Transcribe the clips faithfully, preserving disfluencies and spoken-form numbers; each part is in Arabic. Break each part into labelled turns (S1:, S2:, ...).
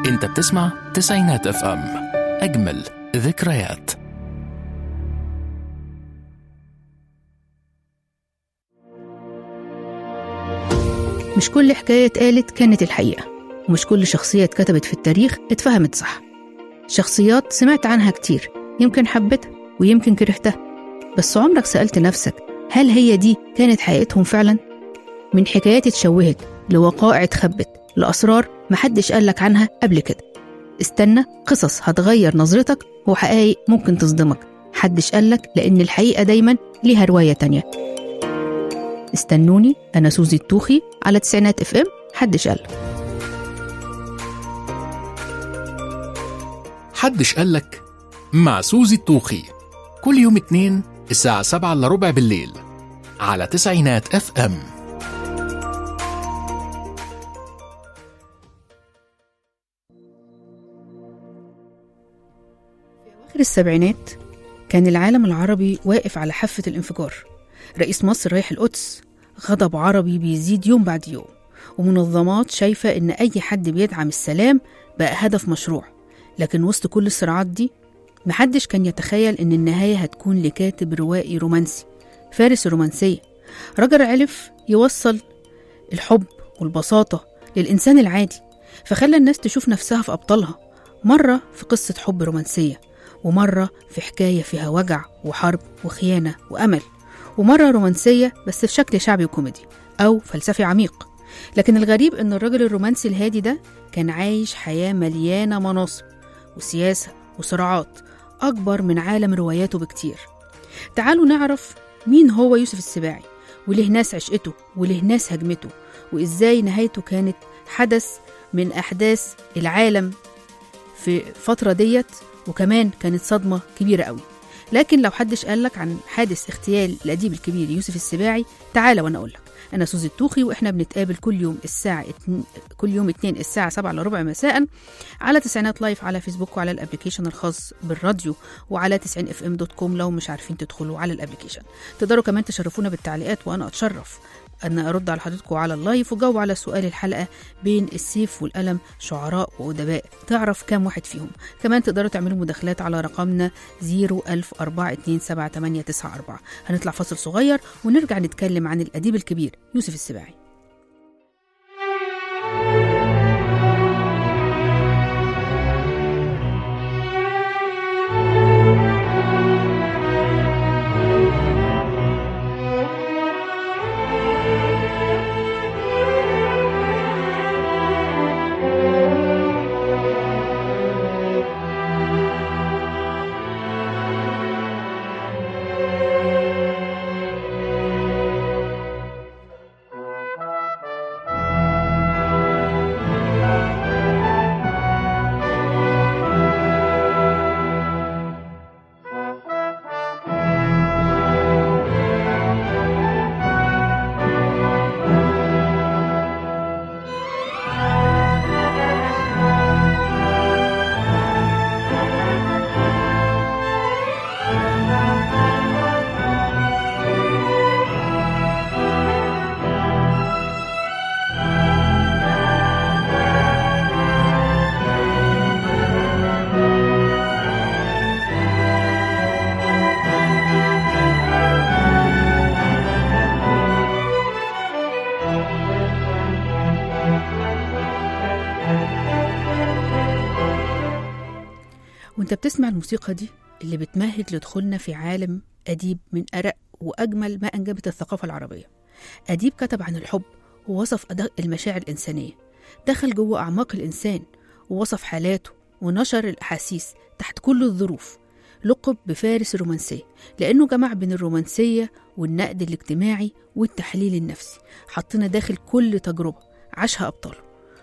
S1: انت بتسمع تسعينات اف ام، اجمل ذكريات.
S2: مش كل حكاية اتقالت كانت الحقيقة، ومش كل شخصية اتكتبت في التاريخ اتفهمت صح. شخصيات سمعت عنها كتير، يمكن حبتها ويمكن كرهتها، بس عمرك سألت نفسك هل هي دي كانت حقيقتهم فعلا؟ من حكايات اتشوهت لوقائع اتخبت لأسرار محدش قالك عنها قبل كده. استنى، قصص هتغير نظرتك وحقائق ممكن تصدمك محدش قالك، لأن الحقيقة دايما ليها رواية تانية. استنوني، أنا سوزي التوخي على تسعينات اف ام. حدش قالك.
S1: حدش قالك مع سوزي التوخي، كل يوم اتنين الساعة سبعة إلا ربع بالليل على تسعينات اف ام.
S2: في أواخر السبعينات كان العالم العربي واقف على حافة الانفجار. رئيس مصر رايح القدس، غضب عربي بيزيد يوم بعد يوم، ومنظمات شايفة إن أي حد بيدعم السلام بقى هدف مشروع. لكن وسط كل الصراعات دي محدش كان يتخيل إن النهاية هتكون لكاتب روائي رومانسي، فارس الرومانسية. راجل عرف يوصل الحب والبساطة للإنسان العادي، فخلى الناس تشوف نفسها في أبطالها، مرة في قصة حب رومانسية، ومرة في حكاية فيها وجع وحرب وخيانة وأمل، ومرة رومانسية بس في شكل شعبي وكوميدي أو فلسفي عميق. لكن الغريب إن الراجل الرومانسي الهادي ده كان عايش حياة مليانة مناصب وسياسة وصراعات أكبر من عالم رواياته بكتير. تعالوا نعرف مين هو يوسف السباعي، وليه ناس عشقته وليه ناس هجمته، وإزاي نهايته كانت حدث من أحداث العالم في فترة ديت، وكمان كانت صدمة كبيرة قوي. لكن لو حدش قالك عن حادث اغتيال الأديب الكبير يوسف السباعي، تعالى وأنا أقولك. أنا سوزي التوخي، وإحنا بنتقابل كل يوم الساعة اتن... كل يوم اتنين الساعة سبعة إلا ربع مساء على تسعينات لايف على فيسبوك وعلى الابليكيشن الخاص بالراديو، وعلى تسعين اف ام دوت كوم لو مش عارفين تدخلوا على الابليكيشن. تقدروا كمان تشرفونا بالتعليقات، وأنا أتشرف أن أرد على حضرتكم على اللايف وجاوب على سؤال الحلقة: بين السيف والقلم شعراء وأدباء، تعرف كام واحد فيهم؟ كمان تقدروا تعملوا مداخلات على رقمنا زيرو ألف أربعة اتنين سبعة تمانية تسعة أربعة. هنطلع فاصل صغير ونرجع نتكلم عن الأديب الكبير يوسف السباعي. وانت بتسمع الموسيقى دي اللي بتمهد لدخولنا في عالم أديب من أرق وأجمل ما أنجبت الثقافة العربية. أديب كتب عن الحب ووصف أدق المشاعر الإنسانية، دخل جوه أعماق الإنسان ووصف حالاته ونشر الأحاسيس تحت كل الظروف. لقب بفارس الرومانسية لأنه جمع بين الرومانسية والنقد الاجتماعي والتحليل النفسي، حطنا داخل كل تجربة عاشها أبطاله،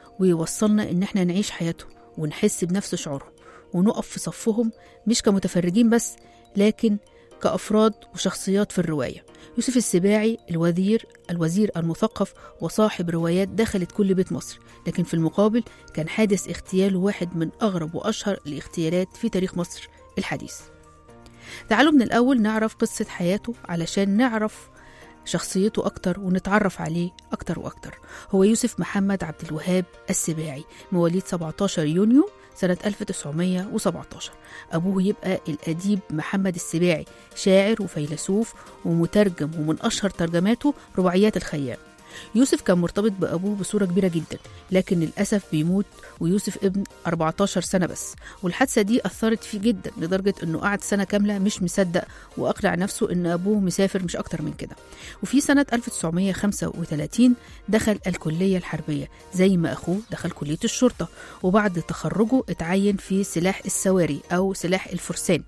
S2: ويوصلنا إن احنا نعيش حياتهم ونحس بنفس شعورهم ونقف في صفهم، مش كمتفرجين بس لكن كأفراد وشخصيات في الرواية. يوسف السباعي الوزير الوزير المثقف وصاحب روايات دخلت كل بيت مصر، لكن في المقابل كان حادث اغتياله واحد من أغرب وأشهر الاغتيالات في تاريخ مصر الحديث. تعالوا من الأول نعرف قصة حياته علشان نعرف شخصيته أكتر ونتعرف عليه أكتر وأكتر. هو يوسف محمد عبد الوهاب السباعي، مواليد سبعتاشر يونيو سنة ألف وتسعمية وسبعتاشر. أبوه يبقى الأديب محمد السباعي، شاعر وفيلسوف ومترجم، ومن أشهر ترجماته رباعيات الخيام. يوسف كان مرتبط بأبوه بصورة كبيرة جدا، لكن للأسف بيموت ويوسف ابن أربعتاشر سنة بس. والحادثة دي أثرت فيه جدا لدرجة أنه قعد سنة كاملة مش مصدق، وأقنع نفسه أن أبوه مسافر مش أكتر من كده. وفي سنة ألف وتسعمية وخمسة وتلاتين دخل الكلية الحربية زي ما أخوه دخل كلية الشرطة، وبعد تخرجه اتعين في سلاح السواري أو سلاح الفرسان،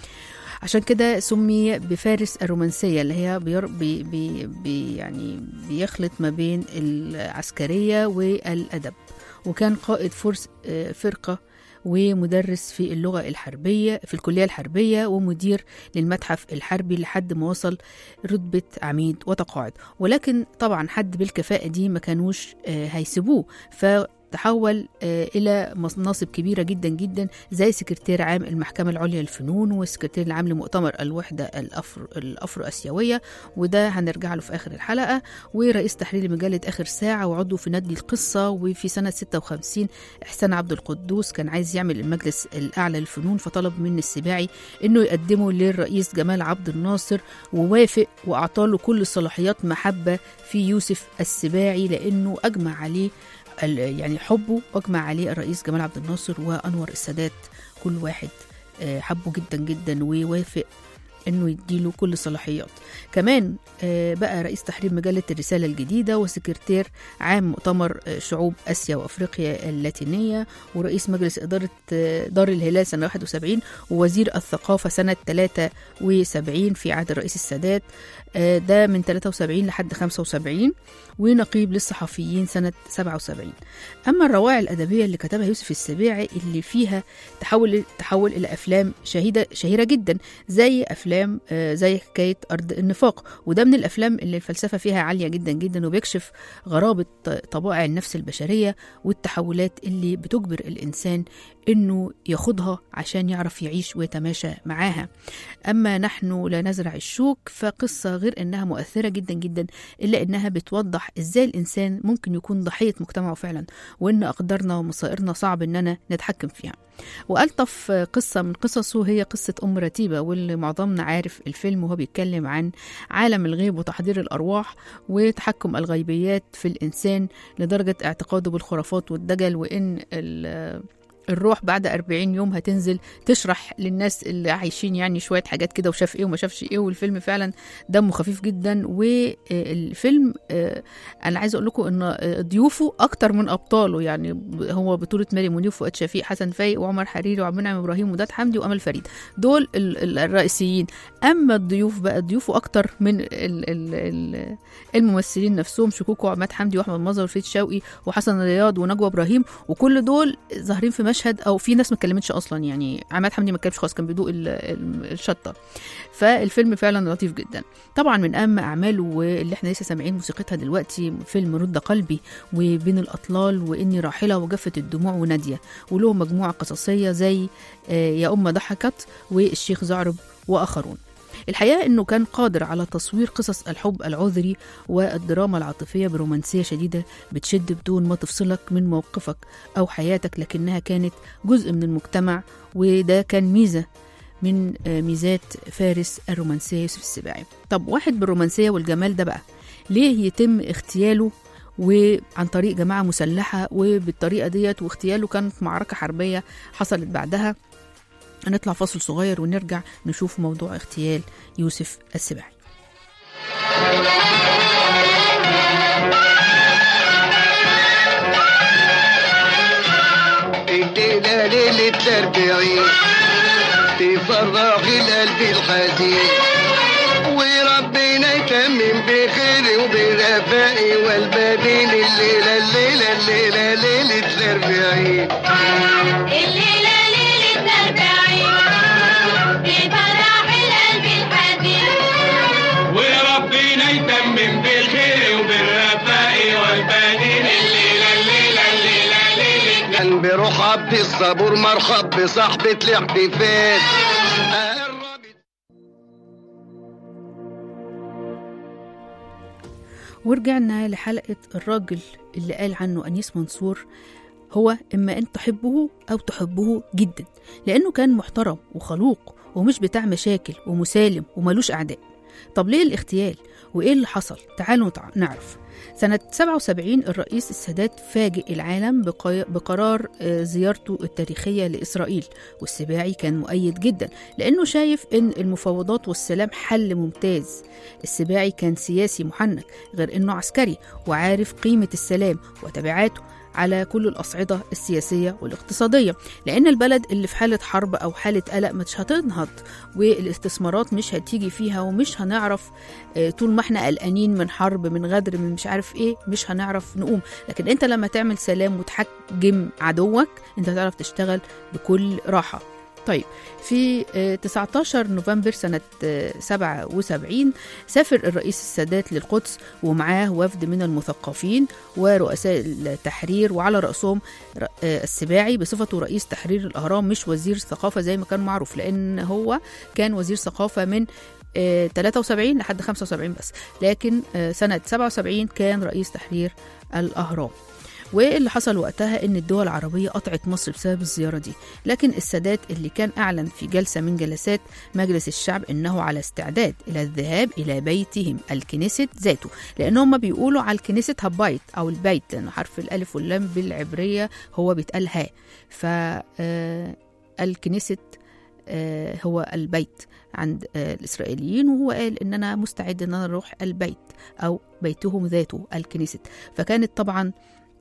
S2: عشان كده سمي بفارس الرومانسية، اللي هي بير بي بي بي يعني بيخلط ما بين العسكرية والأدب. وكان قائد فرس فرقة ومدرس في اللغة الحربية في الكلية الحربية، ومدير للمتحف الحربي لحد ما وصل رتبة عميد وتقاعد. ولكن طبعا حد بالكفاءة دي ما كانوش هيسيبوه، ف تحول إلى مناصب كبيرة جدا جدا زي سكرتير عام المحكمة العليا للفنون، والسكرتير العام لمؤتمر الوحدة الأفرو, الأفرو أسيوية، وده هنرجع له في آخر الحلقة، ورئيس تحرير مجلة آخر ساعة، وعضو في نادي القصة. وفي سنة ستة وخمسين إحسان عبد القدوس كان عايز يعمل المجلس الأعلى للفنون، فطلب من السباعي إنه يقدمه للرئيس جمال عبد الناصر، ووافق وأعطاله كل الصلاحيات محبة في يوسف السباعي، لأنه أجمع عليه يعني حبه، واجمع عليه الرئيس جمال عبد الناصر وأنور السادات، كل واحد حبه جدا جدا ويوافق انه يديله كل الصلاحيات. كمان بقى رئيس تحرير مجلة الرسالة الجديدة، وسكرتير عام مؤتمر شعوب آسيا وأفريقيا اللاتينية، ورئيس مجلس إدارة دار الهلال سنة واحد وسبعين، ووزير الثقافة سنة ثلاثة وسبعين في عهد الرئيس السادات، ده من ثلاثة وسبعين لحد خمسة وسبعين، ونقيب للصحفيين سنة سبعة وسبعين. أما الروائع الأدبية اللي كتبها يوسف السباعي اللي فيها تحول تحول إلى أفلام شهيدة شهيرة جدا، زي أفلام زي حكاية أرض النفاق، وده من الأفلام اللي الفلسفة فيها عالية جدا جدا، وبيكشف غرابة طبائع النفس البشرية والتحولات اللي بتجبر الإنسان إنه ياخدها عشان يعرف يعيش ويتماشى معاها. أما نحن لا نزرع الشوك، فقصة غير إنها مؤثرة جدا جدا، إلا إنها بتوضح إزاي الإنسان ممكن يكون ضحية مجتمعه فعلا، وإن أقدارنا ومصائرنا صعب إننا نتحكم فيها. وألطف قصة من قصصه هي قصة أم رتيبة، واللي معظمنا عارف الفيلم، وهو بيتكلم عن عالم الغيب وتحضير الأرواح وتحكم الغيبيات في الإنسان لدرجة اعتقاده بالخرافات والدجل، وإن الروح بعد أربعين يوم هتنزل تشرح للناس اللي عايشين يعني شوية حاجات كده، وشاف ايه وما شافش ايه. والفيلم فعلا دمه خفيف جدا، والفيلم انا عايزه اقول لكم ان ضيوفه اكتر من ابطاله، يعني هو بطولة ماري منير، فؤاد شفيق، حسن فايق، وعمر حريري، وعبد المنعم ابراهيم، وداد حمدي، وامل فريد، دول الرئيسيين. اما الضيوف بقى ضيوفه اكتر من الممثلين نفسهم، شكوكو وعماد حمدي واحمد مظهر وفريد شوقي وحسن رياض ونجوى ابراهيم، وكل دول ظاهرين في مشهد، او في ناس ما اتكلمتش اصلا، يعني عماد حمدي ما اتكلمش خالص، كان بيدوق الشطه. فالفيلم فعلا لطيف جدا. طبعا من اهم اعماله واللي احنا لسه سامعين موسيقتها دلوقتي فيلم رد قلبي، وبين الاطلال، واني راحله، وجفت الدموع، وناديه، وله مجموعه قصصيه زي يا أم ضحكت، والشيخ زعرب، واخرون. الحقيقة أنه كان قادر على تصوير قصص الحب العذري والدراما العاطفية برومانسية شديدة بتشد بدون ما تفصلك من موقفك أو حياتك، لكنها كانت جزء من المجتمع، وده كان ميزة من ميزات فارس الرومانسية يوسف السباعي. طب واحد بالرومانسية والجمال ده بقى ليه يتم اغتياله وعن طريق جماعة مسلحة وبالطريقة ديت، واغتياله كانت معركة حربية حصلت بعدها؟ هنطلع فاصل صغير ونرجع نشوف موضوع اغتيال يوسف السباعي.
S3: الليلة ليلة الأربعين تفرح القلب الحزين، وربنا يتمم بخير وبرفاء والبدين. الليلة الليلة الليلة ليلة الأربعين،
S4: الليلة ليلة الأربعين تفرح القلب الحزين،
S3: وربنا يتمم بخير وبالرفاء والبدين. الليلة الليلة الليلة ليلة قلبي روح عبد الصبور، مرحب بصاحبة الاحتفال.
S2: ورجعنا لحلقة الراجل اللي قال عنه أنيس منصور هو إما أن تحبه أو تحبه جدا، لأنه كان محترم وخلوق ومش بتاع مشاكل ومسالم وملوش أعداء. طب ليه الاغتيال وإيه اللي حصل؟ تعالوا نعرف. سنة سبعة وسبعين الرئيس السادات فاجئ العالم بقرار زيارته التاريخية لإسرائيل، والسباعي كان مؤيد جدا لأنه شايف أن المفاوضات والسلام حل ممتاز. السباعي كان سياسي محنك غير أنه عسكري وعارف قيمة السلام وتبعاته على كل الأصعدة السياسية والاقتصادية، لأن البلد اللي في حالة حرب أو حالة قلق مش هتنهض والاستثمارات مش هتيجي فيها، ومش هنعرف طول ما احنا قلقانين من حرب من غدر من مش عارف ايه مش هنعرف نقوم. لكن انت لما تعمل سلام وتحجم عدوك انت هتعرف تشتغل بكل راحة. طيب في تسعتاشر نوفمبر سنة سبعة وسبعين سافر الرئيس السادات للقدس ومعاه وفد من المثقفين ورؤساء التحرير، وعلى رأسهم السباعي بصفته رئيس تحرير الأهرام مش وزير ثقافة زي ما كان معروف، لأن هو كان وزير ثقافة من ثلاثة وسبعين لحد خمسة وسبعين بس، لكن سنة سبعة وسبعين كان رئيس تحرير الأهرام. واللي حصل وقتها ان الدول العربية قطعت مصر بسبب الزيارة دي، لكن السادات اللي كان اعلن في جلسة من جلسات مجلس الشعب انه على استعداد الى الذهاب الى بيتهم الكنيست ذاته، لان هم بيقولوا على الكنيست هبايت او البيت، لان حرف الالف واللام بالعبرية هو بيتقال ها، فالكنيست هو البيت عند الإسرائيليين، وهو قال إن أنا مستعد إن أنا أروح البيت أو بيتهم ذاته الكنيست. فكانت طبعا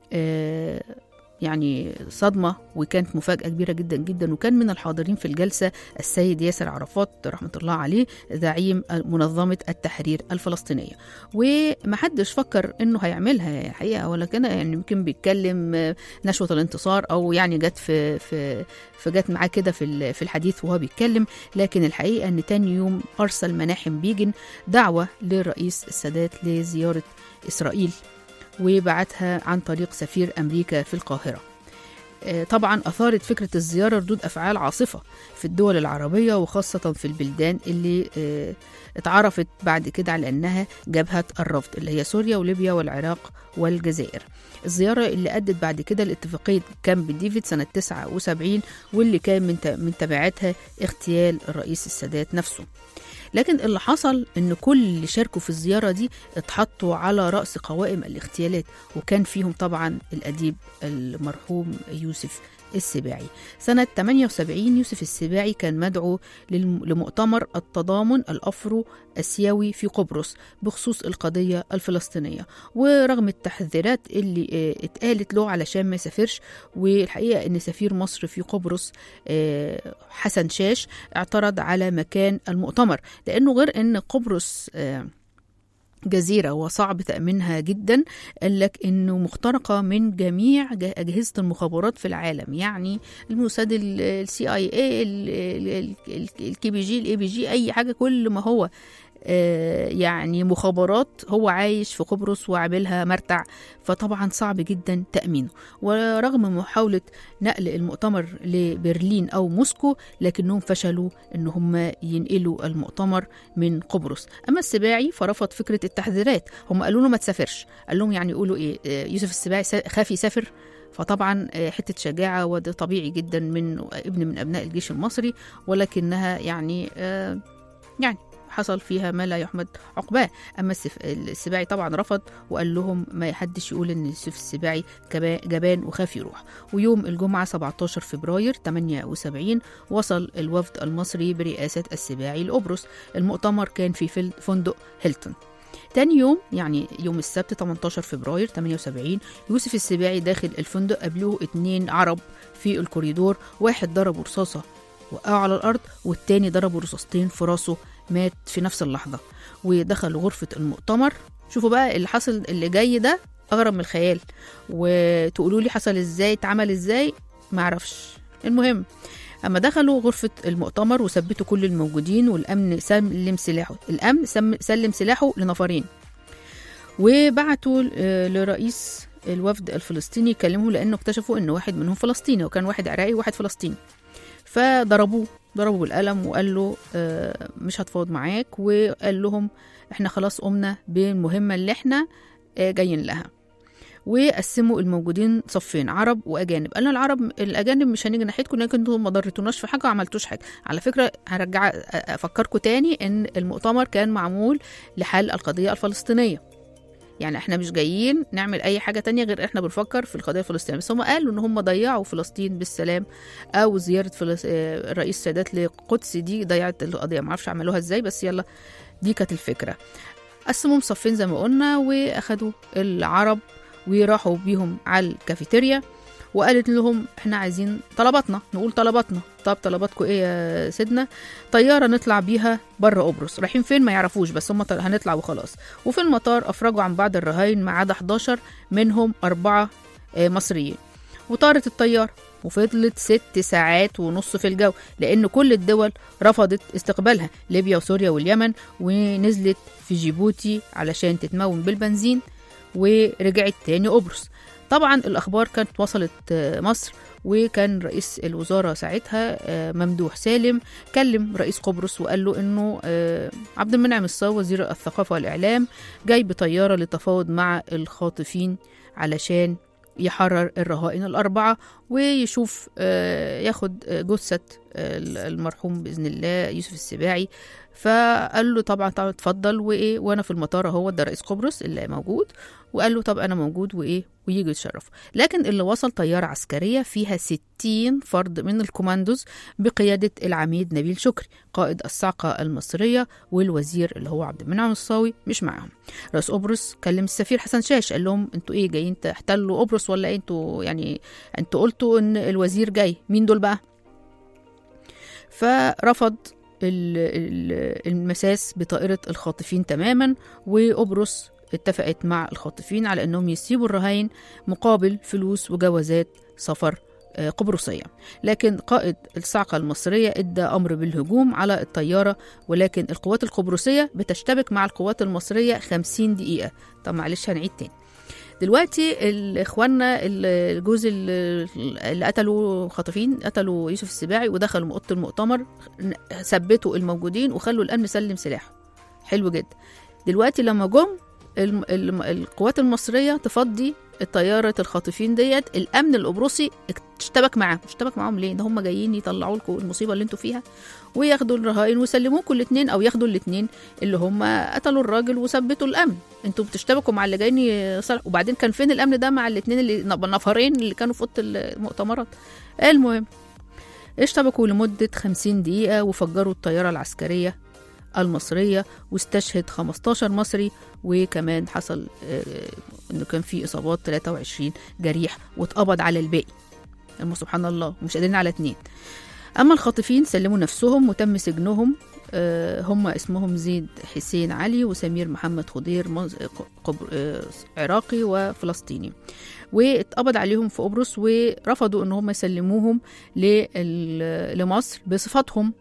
S2: يعني صدمة وكانت مفاجأة كبيرة جدا جدا. وكان من الحاضرين في الجلسة السيد ياسر عرفات رحمة الله عليه زعيم منظمة التحرير الفلسطينية، ومحدش فكر انه هيعملها الحقيقة، ولكن يعني يمكن بيتكلم نشوة الانتصار او يعني جت في في فجت معاه كده في في الحديث وهو بيتكلم. لكن الحقيقة ان تاني يوم ارسل مناحم بيجن دعوة للرئيس السادات لزيارة اسرائيل، وبعتها عن طريق سفير أمريكا في القاهرة. طبعا أثارت فكرة الزيارة ردود أفعال عاصفة في الدول العربية، وخاصة في البلدان اللي اتعرفت بعد كده على أنها جبهة الرفض، اللي هي سوريا وليبيا والعراق والجزائر. الزيارة اللي أدت بعد كده لاتفاقية كامب ديفيد سنة تسعة وسبعين، واللي كان من تبعاتها اغتيال الرئيس السادات نفسه. لكن اللي حصل ان كل اللي شاركوا في الزيارة دي اتحطوا على رأس قوائم الاغتيالات، وكان فيهم طبعا الأديب المرحوم يوسف السباعي. سنة ثمانية وسبعين يوسف السباعي كان مدعو لمؤتمر التضامن الأفرو أسيوي في قبرص بخصوص القضية الفلسطينية، ورغم التحذيرات اللي اتقالت له علشان ما يسافرش، والحقيقة ان سفير مصر في قبرص حسن شاش اعترض على مكان المؤتمر، لأنه غير ان قبرص جزيرة وصعب تأمينها جدا، قال لك انه مخترقة من جميع أجهزة المخابرات في العالم، يعني الموساد السي اي اي الكي بي جي الاي بي جي اي حاجة، كل ما هو يعني مخابرات هو عايش في قبرص وعاملها مرتع، فطبعا صعب جدا تأمينه. ورغم محاولة نقل المؤتمر لبرلين أو موسكو، لكنهم فشلوا إن هم ينقلوا المؤتمر من قبرص. أما السباعي فرفض فكرة التحذيرات، هم قالوا له ما تسافرش، قال لهم يعني يقولوا إيه، يوسف السباعي خاف يسافر؟ فطبعا حتة شجاعة، وده طبيعي جدا من ابن من أبناء الجيش المصري، ولكنها يعني يعني حصل فيها ما لا يحمد عقباه. أما السباعي طبعا رفض وقال لهم ما يحدش يقول إن يوسف السباعي جبان وخاف يروح. ويوم الجمعة سبعتاشر فبراير ثمانية وسبعين وصل الوفد المصري برئاسة السباعي لقبرص. المؤتمر كان في فندق هيلتون. تاني يوم يعني يوم السبت ثمانية عشر فبراير ثمانية وسبعين يوسف السباعي داخل الفندق قابلوه اتنين عرب في الكوريدور، واحد ضربه رصاصة وقعوا على الأرض، والتاني ضربه رصاصتين في راسه، مات في نفس اللحظة. ودخلوا غرفة المؤتمر. شوفوا بقى اللي حصل اللي جاي ده أغرب من الخيال، وتقولوا لي حصل ازاي اتعمل ازاي معرفش. المهم أما دخلوا غرفة المؤتمر وثبتوا كل الموجودين، والأمن سلم سلاحه الأمن سلم سلاحه لنفرين، وبعتوا لرئيس الوفد الفلسطيني يكلمه، لأنه اكتشفوا أنه واحد منهم فلسطيني، وكان واحد عراقي وواحد فلسطيني. فضربوه ضربوا بالقلم وقال له مش هتفاوض معاك، وقال لهم احنا خلاص قمنا بالمهمة اللي احنا جايين لها. وقسموا الموجودين صفين، عرب واجانب. قالنا العرب الاجانب مش هنيجي ناحيتكم لكن انتوا ما ضرتوناش في حاجه وعملتوش حاجه. على فكره هرجع افكركم تاني ان المؤتمر كان معمول لحل القضيه الفلسطينيه، يعني احنا مش جايين نعمل اي حاجه تانية غير احنا بنفكر في القضيه الفلسطينيه. بس هم قالوا ان هم ضيعوا فلسطين بالسلام، او زياره فلس... الرئيس السادات للقدس دي ضيعت القضيه، ما اعرفش عملوها ازاي بس يلا دي كانت الفكره. قسموا صفين زي ما قلنا واخدوا العرب وراحوا بيهم على الكافيتيريا وقالت لهم احنا عايزين طلباتنا، نقول طلباتنا. طب طلباتكم ايه يا سيدنا؟ طياره نطلع بيها بره قبرص. رايحين فين ما يعرفوش بس هم هنطلع وخلاص. وفي المطار افرجوا عن بعض الرهاين ما عدا حداشر منهم اربعه مصريين. وطارت الطياره وفضلت ست ساعات ونص في الجو لان كل الدول رفضت استقبالها، ليبيا وسوريا واليمن، ونزلت في جيبوتي علشان تتمون بالبنزين ورجعت تاني قبرص. طبعا الأخبار كانت وصلت مصر، وكان رئيس الوزارة ساعتها ممدوح سالم كلم رئيس قبرص وقال له إنه عبد المنعم الصاوي وزير الثقافة والإعلام جاي بطيارة للتفاوض مع الخاطفين علشان يحرر الرهائن الأربعة ويشوف ياخد جثة المرحوم بإذن الله يوسف السباعي. فقال له طبعا طبعا اتفضل وايه، وانا في المطار اهو، ده رئيس قبرص اللي موجود، وقال له طب انا موجود وايه ويجي يتشرف. لكن اللي وصل طياره عسكريه فيها ستين فرد من الكوماندوز بقياده العميد نبيل شكري قائد الصاعقه المصريه، والوزير اللي هو عبد المنعم الصاوي مش معاهم. رئيس قبرص كلم السفير حسن شاش قال لهم انتوا ايه جايين تحتلوا قبرص ولا ايه؟ انتوا يعني انتوا قلتوا ان الوزير جاي، مين دول بقى؟ فرفض المساس بطائرة الخاطفين تماما، وقبرص اتفقت مع الخاطفين على انهم يسيبوا الرهائن مقابل فلوس وجوازات سفر قبرصية. لكن قائد الصاعقة المصرية ادى امر بالهجوم على الطيارة، ولكن القوات القبرصية بتشتبك مع القوات المصرية خمسين دقيقة. طب معلش هنعيد تاني. دلوقتي الاخواننا الجوز اللي قتلوا خاطفين قتلوا يوسف السباعي ودخلوا اوضه المؤتمر، ثبتوا الموجودين وخلوا الامن سلم سلاحه. حلو جدا. دلوقتي لما جم القوات المصريه تفضي الطياره الخاطفين ديت، الامن القبرصي اشتبك معاهم. اشتبك معاهم ليه؟ ده هم جايين يطلعوا لكم المصيبه اللي انتوا فيها وياخدوا الرهائن ويسلموكم الاثنين، او ياخدوا الاثنين اللي هم قتلوا الراجل وثبتوا الامن. انتوا بتشتبكوا مع اللي جايين يصلحوا. وبعدين كان فين الامن ده مع الاثنين اللي نفرين اللي كانوا في اوضه المؤتمرات؟ المهم اشتبكوا لمده خمسين دقيقه وفجروا الطياره العسكريه المصريه واستشهد خمستاشر مصري، وكمان حصل انه كان في اصابات ثلاثة وعشرين جريح واتقبض على الباقي. سبحان الله، مش قادرين على اتنين. اما الخاطفين سلموا نفسهم وتم سجنهم. هم اسمهم زيد حسين علي وسمير محمد خضير عراقي وفلسطيني، واتقبض عليهم في قبرص ورفضوا ان هم يسلموهم لمصر بصفتهم.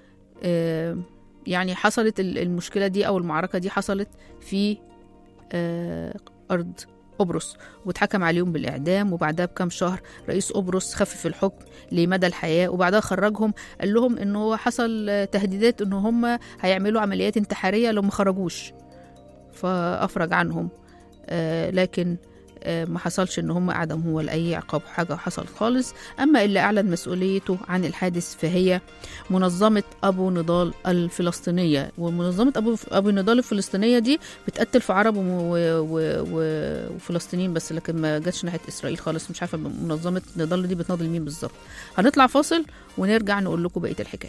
S2: يعني حصلت المشكلة دي أو المعركة دي حصلت في أرض قبرص، واتحكم عليهم بالإعدام. وبعدها بكم شهر رئيس قبرص خفف الحكم لمدى الحياة، وبعدها خرجهم. قال لهم إنه حصل تهديدات إنه هم هيعملوا عمليات انتحارية لو ما خرجوش، فأفرج عنهم. لكن ما حصلش ان هم اعدموا ولا اي عقاب حاجه حصل خالص. اما اللي اعلن مسؤوليته عن الحادث فهي منظمه ابو نضال الفلسطينيه. ومنظمه ابو ابو نضال الفلسطينيه دي بتقتل في عرب وفلسطينيين بس، لكن ما جاتش ناحيه اسرائيل خالص. مش عارفه منظمه نضال دي بتناضل مين بالظبط. هنطلع فاصل ونرجع نقول لكم بقيه الحكايه.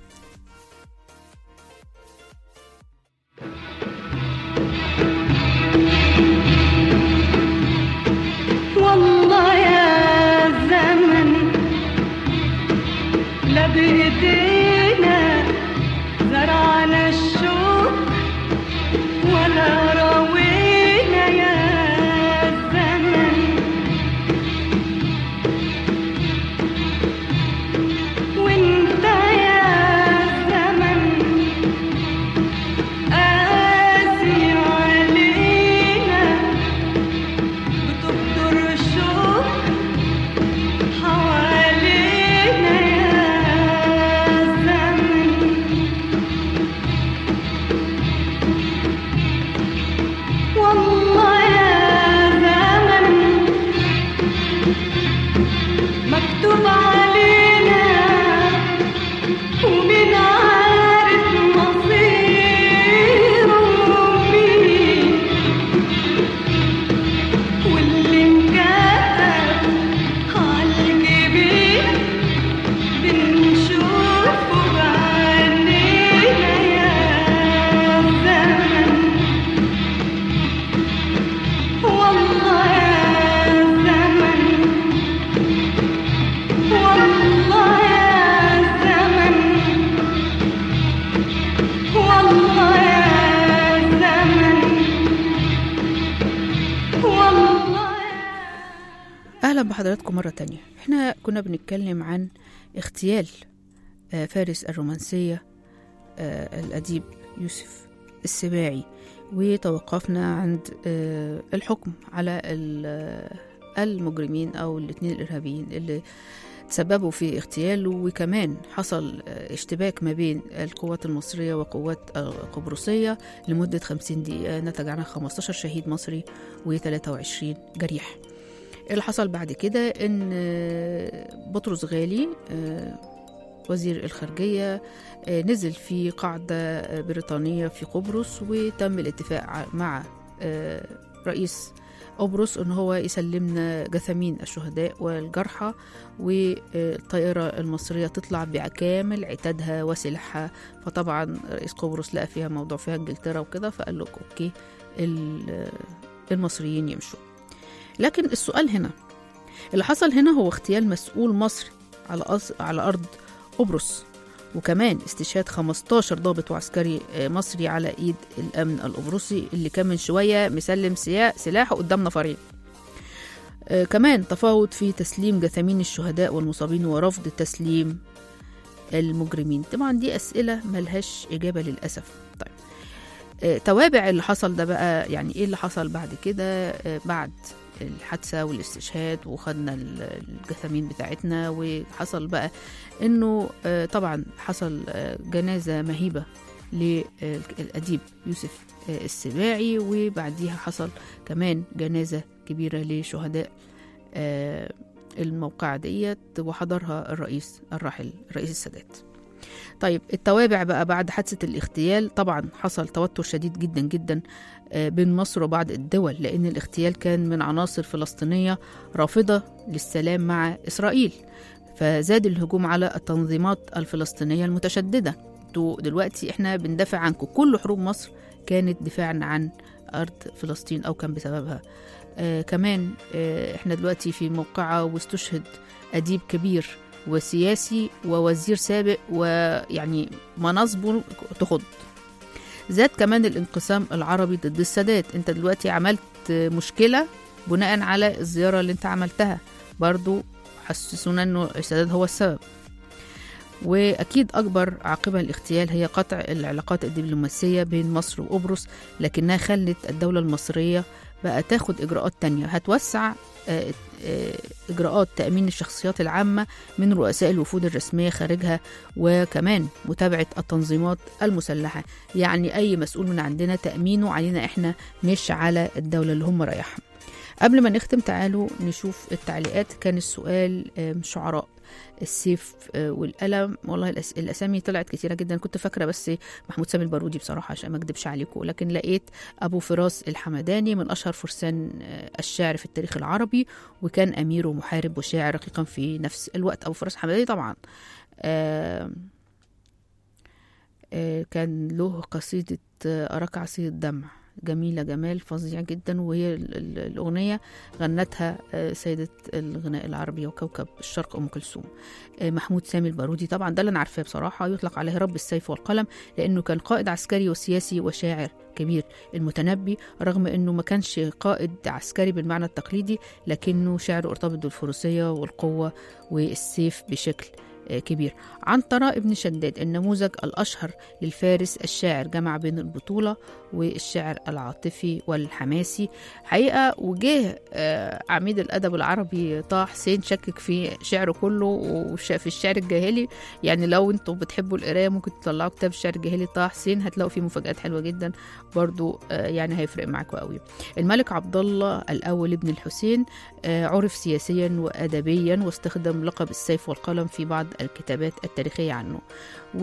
S5: والله يا زمن لا بإيدينا زرعنا الشوق ولا روينا يا زمن، وانت يا زمن قاسي علينا بتبدر الشوق حوالينا يا
S2: أهلا بحضراتكم مرة تانية. احنا كنا بنتكلم عن اغتيال آه، فارس الرومانسية آه، الأديب يوسف السباعي، وتوقفنا عند آه، الحكم على المجرمين أو الاثنين الإرهابيين اللي تسببوا في اغتياله، وكمان حصل اشتباك ما بين القوات المصرية وقوات القبرصية لمدة خمسين دقيقة، نتج عنها خمستاشر شهيد مصري وثلاثة وعشرين جريح. اللي حصل بعد كده ان بطرس غالي وزير الخارجية نزل في قاعدة بريطانية في قبرص، وتم الاتفاق مع رئيس قبرص ان هو يسلمنا جثامين الشهداء والجرحى، والطائرة المصرية تطلع بكامل عتادها وسلاحها. فطبعا رئيس قبرص لقى فيها موضوع فيها انجلترا وكده، فقال لك اوكي المصريين يمشوا. لكن السؤال هنا، اللي حصل هنا هو اغتيال مسؤول مصري على أص... على أرض قبرص، وكمان استشهاد خمستاشر ضابط وعسكري مصري على إيد الأمن القبرصي اللي كان من شوية مسلم سلاحه قدام نفرين. آه كمان تفاوض في تسليم جثامين الشهداء والمصابين ورفض تسليم المجرمين. طبعا دي أسئلة ملهاش إجابة للأسف. طيب آه توابع اللي حصل ده بقى، يعني إيه اللي حصل بعد كده آه بعد الحادثة والاستشهاد وخدنا الجثامين بتاعتنا؟ وحصل بقى انه طبعا حصل جنازة مهيبة للأديب يوسف السباعي، وبعديها حصل كمان جنازة كبيرة لشهداء الموقعة ديت، وحضرها الرئيس الراحل الرئيس السادات. طيب التوابع بقى بعد حادثة الاغتيال، طبعا حصل توتر شديد جدا جدا بين مصر وبعض الدول، لأن الاغتيال كان من عناصر فلسطينية رافضة للسلام مع إسرائيل، فزاد الهجوم على التنظيمات الفلسطينية المتشددة. دلوقتي احنا بندافع عنكم، كل حروب مصر كانت دفاعا عن أرض فلسطين أو كان بسببها. آه كمان آه احنا دلوقتي في موقعة واستشهد أديب كبير وسياسي ووزير سابق، ويعني مناصبه تخض. زاد كمان الانقسام العربي ضد السادات. انت دلوقتي عملت مشكلة بناء على الزيارة اللي انت عملتها، برضو حسسونا انه السادات هو السبب. واكيد اكبر عاقبة الاغتيال هي قطع العلاقات الدبلوماسية بين مصر وقبرص، لكنها خلت الدولة المصرية بقى تاخد اجراءات تانية هتوسع إجراءات تأمين الشخصيات العامة من رؤساء الوفود الرسمية خارجها، وكمان متابعة التنظيمات المسلحة. يعني أي مسؤول من عندنا تأمينه علينا إحنا، مش على الدولة اللي هم رايحها. قبل ما نختم تعالوا نشوف التعليقات. كان السؤال شعراء السيف والقلم، والله الأسامي طلعت كتيرة جدا، كنت فاكرة بس محمود سامي البارودي بصراحة عشان ما اكدبش عليكم، لكن لقيت أبو فراس الحمداني من أشهر فرسان الشعر في التاريخ العربي، وكان أمير ومحارب وشاعر رقيقا في نفس الوقت. أبو فراس الحمداني طبعا آآ آآ كان له قصيدة أراك عصير دمع جميلة جمال فظيع جدا، وهي الأغنية غنتها سيدة الغناء العربي وكوكب الشرق أم كلثوم. محمود سامي البارودي طبعا ده اللي أنا عارفاه بصراحة، يطلق عليه رب السيف والقلم لأنه كان قائد عسكري وسياسي وشاعر كبير. المتنبي رغم أنه ما كانش قائد عسكري بالمعنى التقليدي، لكنه شعره ارتبط بالفروسية والقوة والسيف بشكل كبير. عنترة ابن شداد النموذج الأشهر للفارس الشاعر، جمع بين البطولة والشعر العاطفي والحماسي حقيقة. وجه عميد الأدب العربي طه حسين شكك في شعره كله وفي الشعر الجاهلي. يعني لو انتم بتحبوا القراءة ممكن تطلعوا كتاب الشعر الجاهلي طه حسين، هتلاقوا فيه مفاجآت حلوة جدا برضو، يعني هيفرق معكم قوي. الملك عبد الله الأول ابن الحسين عرف سياسيا وأدبيا، واستخدم لقب السيف والقلم في بعض الكتابات التاريخية عنه. و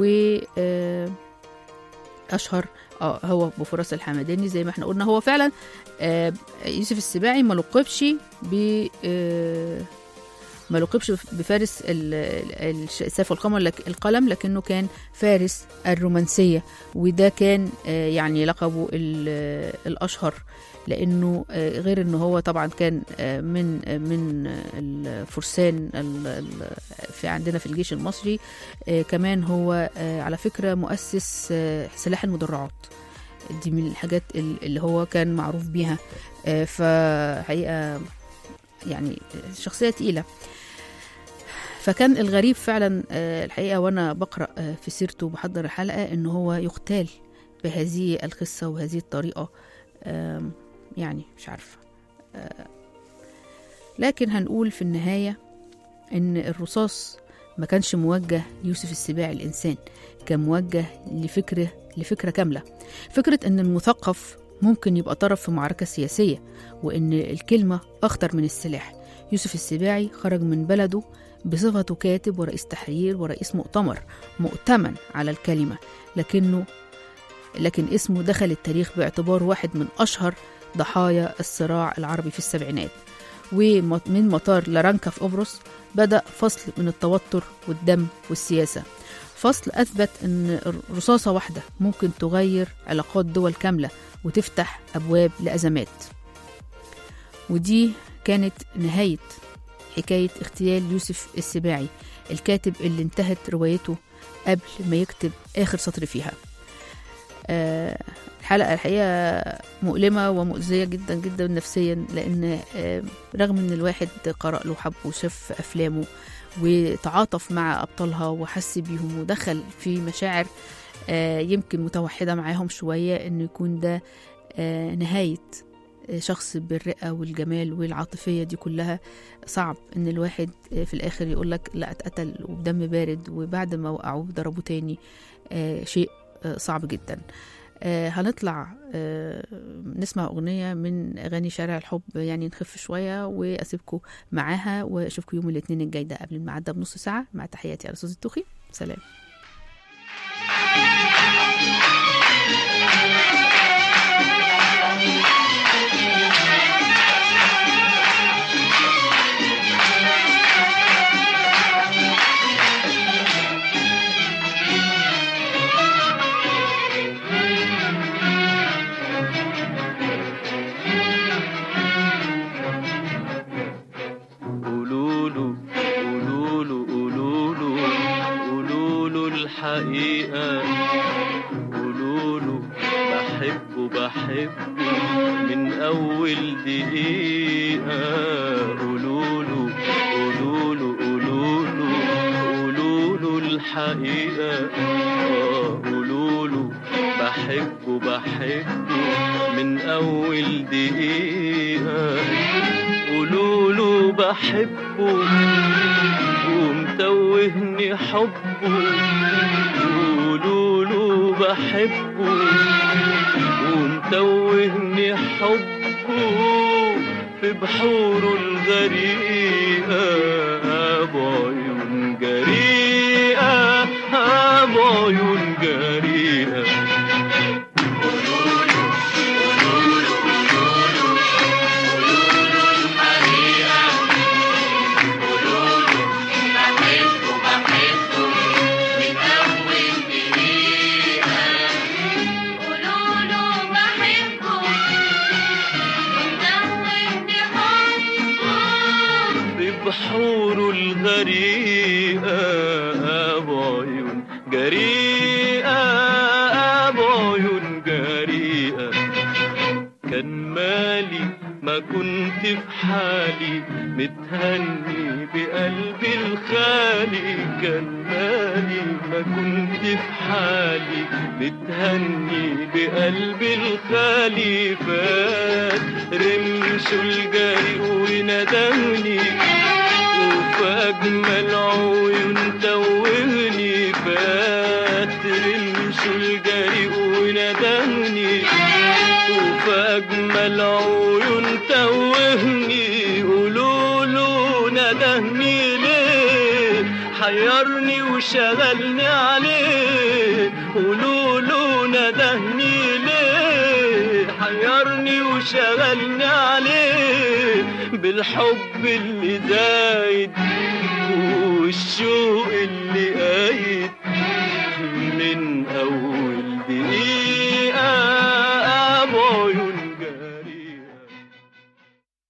S2: أشهر آه هو أبو فراس الحمداني زي ما احنا قلنا. هو فعلا آه يوسف السباعي ما لقبش ب آه ما لقبش بفارس السيف والقلم، لكنه كان فارس الرومانسية، وده كان آه يعني لقبه الأشهر، لأنه آه غير أنه هو طبعا كان آه من من الفرسان في عندنا في الجيش المصري. آه كمان هو آه على فكرة مؤسس آه سلاح المدرعات، دي من الحاجات اللي هو كان معروف بيها. آه فحقيقة يعني شخصية تقيلة. فكان الغريب فعلا الحقيقة وأنا بقرأ في سيرته وبحضر الحلقة إنه هو يقتال بهذه القصة وهذه الطريقة. يعني مش عارفة، لكن هنقول في النهاية إن الرصاص ما كانش موجه ليوسف السباعي الإنسان، كان موجه لفكرة لفكرة كاملة، فكرة إن المثقف ممكن يبقى طرف في معركة سياسية، وإن الكلمة أخطر من السلاح. يوسف السباعي خرج من بلده بصفته كاتب ورئيس تحرير ورئيس مؤتمر مؤتمن على الكلمة، لكنه لكن اسمه دخل التاريخ باعتباره واحد من أشهر ضحايا الصراع العربي في السبعينات. ومن مطار لارنكا في قبرص بدأ فصل من التوتر والدم والسياسة، فصل أثبت أن رصاصة واحدة ممكن تغير علاقات دول كاملة وتفتح أبواب لأزمات. ودي كانت نهاية حكاية اغتيال يوسف السباعي، الكاتب اللي انتهت روايته قبل ما يكتب آخر سطر فيها. أه الحلقة الحقيقة مؤلمة ومؤذية جدا جدا نفسيا، لأن أه رغم أن الواحد قرأ له حب وشاف أفلامه وتعاطف مع أبطالها وحس بيهم ودخل في مشاعر أه يمكن متوحدة معاهم شوية، أنه يكون ده أه نهاية شخص بالرئة والجمال والعاطفية دي كلها. صعب ان الواحد في الاخر يقولك لا اتقتل وبدم بارد، وبعد ما وقعوه ضربوا تاني. آه شيء آه صعب جدا. آه هنطلع آه نسمع اغنية من اغاني شارع الحب، يعني نخف شوية واسيبكم معاها، واشوفكم يوم الاثنين الجاي ده قبل الميعاد بنص ساعة. مع تحياتي على سوزي التوخي، سلام.
S6: الحقيقة قولوله بحبه بحبه من أول دقيقة. قولوله قولوله قولوله قولوله الحقيقة قولوله بحبه بحبه من أول دقيقة. قولوله بحبه ومتوهني حبه. قولوله بحبه ومتوهني حبه في بحوره الغريقة بعيون جريئة بعيون جريئة. بحور الغريقة بعيون جريئة بعيون جريئة. كان مالي ما كنت في حالي متهني بقلبي الخالي. كان مالي ما كنت في حالي متهني بقلبي الخالي. فات رمشه الجريء وندهني وفي أجمل عيون توهني. فات رمشه الجريء وندهني وفي أجمل عيون توهني. قولوله ندهني ليه حيرني وشغلني عليه. قولوله ندهني ليه حيرني وشغلني عليه. بالحب اللي زايد والشوق اللي قايد